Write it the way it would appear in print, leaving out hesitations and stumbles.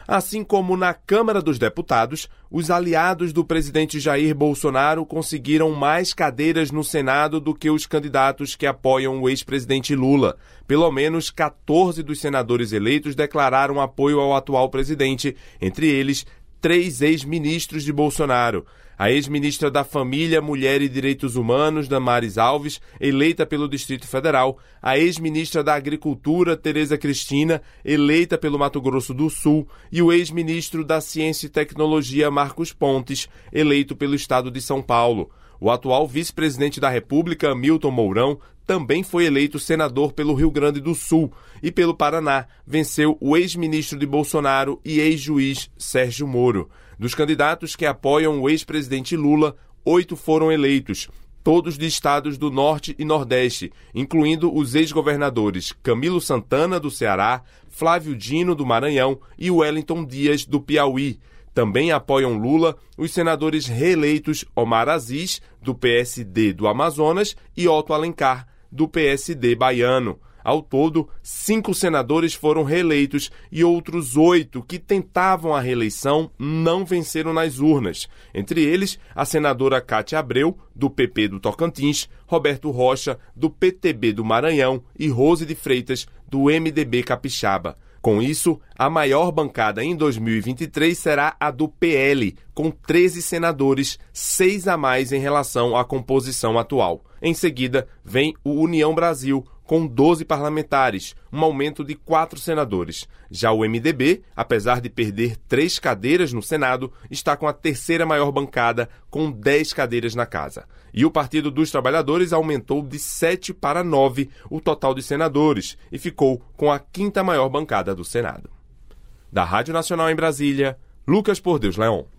Assim como na Câmara dos Deputados, os aliados do presidente Jair Bolsonaro conseguiram mais cadeiras no Senado do que os candidatos que apoiam o ex-presidente Lula. Pelo menos 14 dos senadores eleitos declararam apoio ao atual presidente, entre eles 3 ex-ministros de Bolsonaro. A ex-ministra da Família, Mulher e Direitos Humanos, Damares Alves, eleita pelo Distrito Federal, a ex-ministra da Agricultura, Tereza Cristina, eleita pelo Mato Grosso do Sul, e o ex-ministro da Ciência e Tecnologia, Marcos Pontes, eleito pelo Estado de São Paulo. O atual vice-presidente da República, Hamilton Mourão, também foi eleito senador pelo Rio Grande do Sul e pelo Paraná venceu o ex-ministro de Bolsonaro e ex-juiz Sérgio Moro. Dos candidatos que apoiam o ex-presidente Lula, 8 foram eleitos, todos de estados do Norte e Nordeste, incluindo os ex-governadores Camilo Santana, do Ceará, Flávio Dino, do Maranhão e Wellington Dias, do Piauí. Também apoiam Lula os senadores reeleitos Omar Aziz, do PSD do Amazonas, e Otto Alencar, do PSD baiano. Ao todo, 5 senadores foram reeleitos e outros 8 que tentavam a reeleição não venceram nas urnas. Entre eles, a senadora Cátia Abreu, do PP do Tocantins, Roberto Rocha, do PTB do Maranhão e Rose de Freitas, do MDB capixaba. Com isso, a maior bancada em 2023 será a do PL, com 13 senadores, 6 a mais em relação à composição atual. Em seguida, vem o União Brasil, com 12 parlamentares, um aumento de 4 senadores. Já o MDB, apesar de perder 3 cadeiras no Senado, está com a terceira maior bancada, com 10 cadeiras na casa. E o Partido dos Trabalhadores aumentou de 7 para 9 o total de senadores e ficou com a 5ª maior bancada do Senado. Da Rádio Nacional em Brasília, Lucas Por Deus Leon.